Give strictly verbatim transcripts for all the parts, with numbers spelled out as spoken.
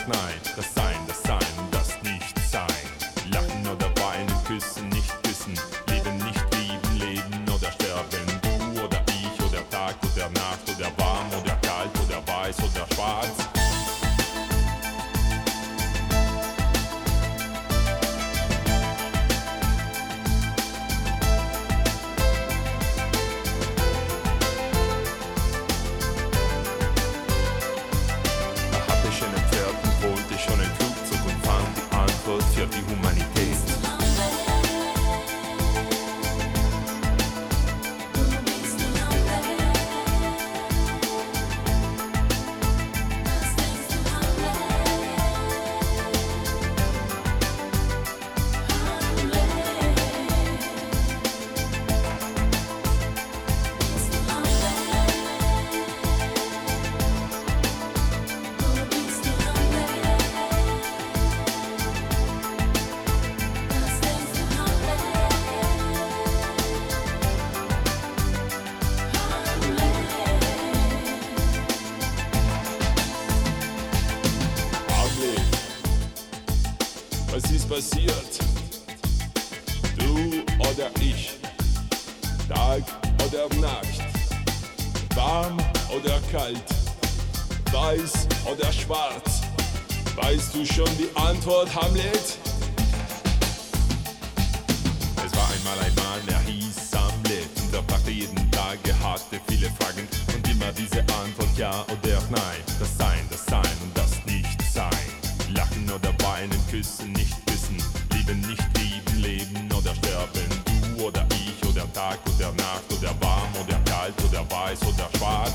nein, das Sein, das Sein, das Nichtsein. Lachen oder weinen, küssen, nicht küssen, leben, nicht lieben, leben oder sterben. Du oder ich oder Tag oder Nacht oder warm oder kalt oder weiß oder schwarz. Für die Humanität. Was ist passiert? Du oder ich? Tag oder Nacht? Warm oder kalt? Weiß oder schwarz? Weißt du schon die Antwort, Hamlet? Es war einmal ein Mann, er hieß Hamlet und er fragte jeden Tag, er hatte viele Fragen und immer diese Antwort ja oder nein. Das Sein, das Sein und das Nichtsein. Lachen oder weinen, küssen, nicht küssen, lieben, nicht lieben, leben oder sterben. Du oder ich oder Tag oder Nacht oder warm oder kalt oder weiß oder schwarz.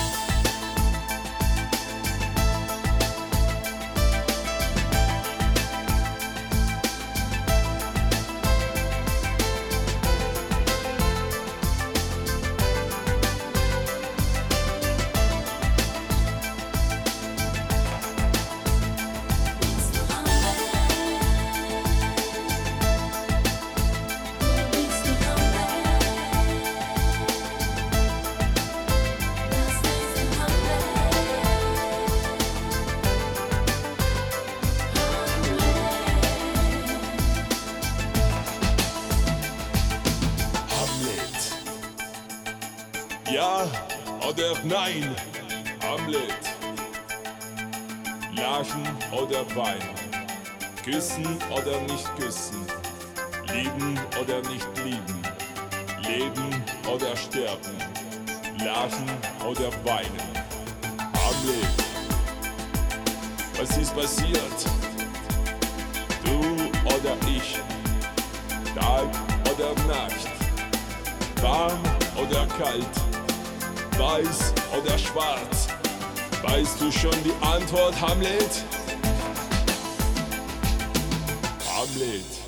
Ja oder nein, Hamlet. Lachen oder weinen, küssen oder nicht küssen, lieben oder nicht lieben, leben oder sterben, lachen oder weinen. Hamlet, was ist passiert? Du oder ich, Tag oder Nacht, warm oder kalt, weiß oder schwarz? Weißt du schon die Antwort, Hamlet? Hamlet.